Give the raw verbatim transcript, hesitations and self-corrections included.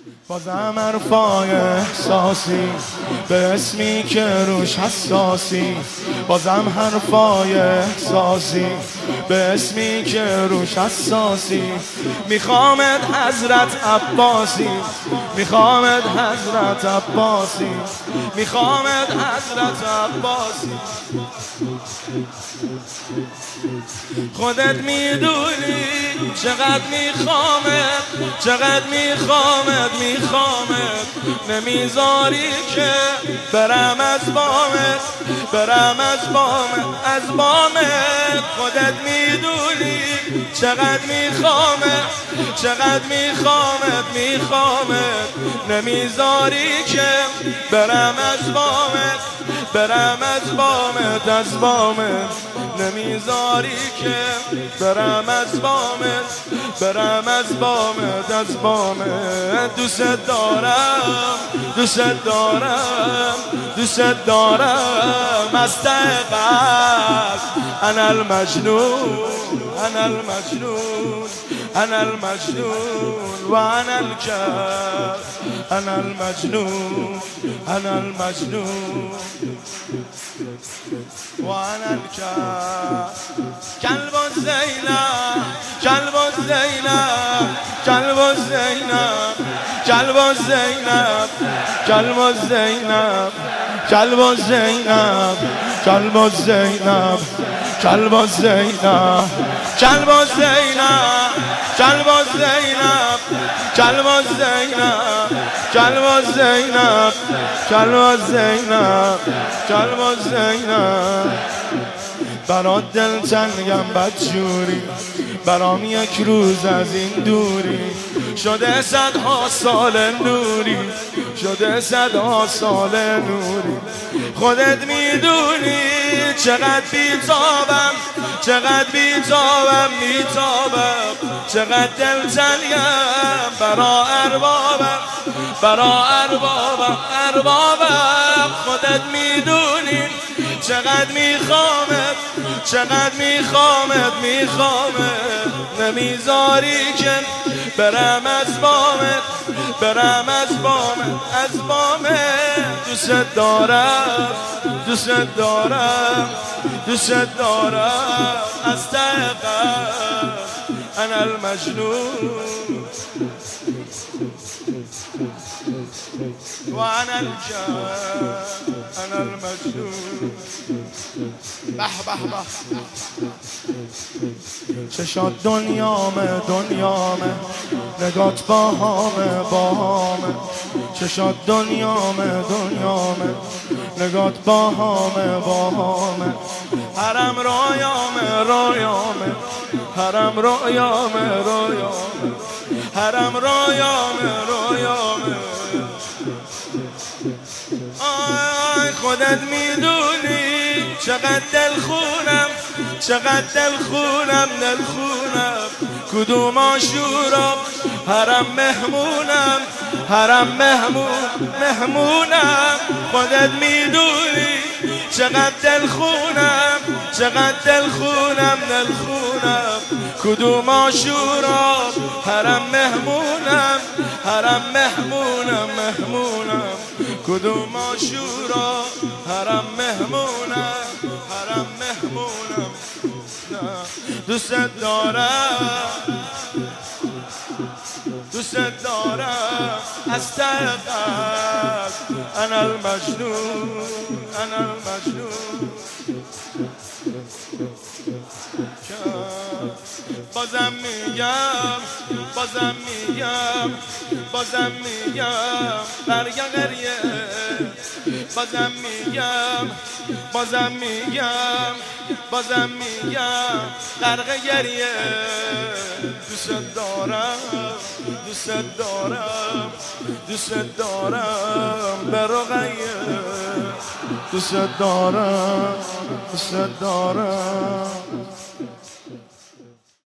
بازم حرفای احساسی به اسمی که روش حساسی، بازم حرفای احساسی به اسمی که روش حساسی. میخوامت حضرت عباسی، میخوامت حضرت عباسی، میخوامت حضرت عباسی. خودت میدونی چقدر میخوامت، چقدر میخوامت، میخوامت. نمیذاری که برم از بامت، برم از بامت، از بامت. خودت میدونی چقدر میخوامت، چقدر میخوامت، میخوامت. نمیذاری که برم از بامت، برم از بامت، از بامت. نمیذاری که برم از بامت، برم از بامت، از بامت. دوست دارم، دوست دارم، دوست دارم. از ته قلب انا المجنون، انا المجنون، انا المجنون و انا الكلب، انا المجنون، انا المجنون و انا الكلب. كلب زینب، كلب زینب، كلب زینب، كلب زینب، كلب زینب، كلب زینب، كلب زینب، كلب زینب، كلب زینب، كلب زینب، كلب زینب، كلب زینب، كلب زینب، كلب زینب. برات دل تنگم بدجوری، برام یک روز از این دوری. شده صدها سال نوری، شده صدها سال نوری. خودت میدونی چقدر بیتابم، چقدر بیتابم، میتابم. چقدر دل تنگم برا اربابم، برا اربابم، اربابم. خودت میدونی چقدر میخوامت، چقدر میخوامت، میخوامت. نمیذاری که برم از بامت، برم از بامت، از بامت. دوست دارم، دوست دارم، دوست دارم. از ته قلب انا المجنون و انا الكلب، انا المجنون. به به به. چشات دنیامه، دنیامه. نگات باهامه، باهامه. چشات دنیامه، دنیامه. نگات باهامه، باهامه. حرم رویامه، رویامه. حرم رویامه، رویامه. حرم رویامه، رویامه. آی خودت میدونی چقدر دل خونم، چقدر دل خونم، دل خونم. کدوم آشورا حرم مهمونم، حرم مهمون، مهمونم. خودت میدونی چقدر دل خونم، چقدر دل خونم، دل خونم. کدوم آشورا حرم مهمونم، حرم مهمونم، مهمونم. کدوم آشورا حرم مهمونم، حرم مهمونم. دوست دارم، دوست دارم. از ته قلب انا المجنون، انا المجنون. بازم میگم، بازم میگم، بازم میگم. غریه غریه. بازم میگم، بازم میگم، بازم میگم. غرق گریه. دوست دارم، دوست دارم، دوست دارم. به رقیه. دوست دارم، دوست دارم.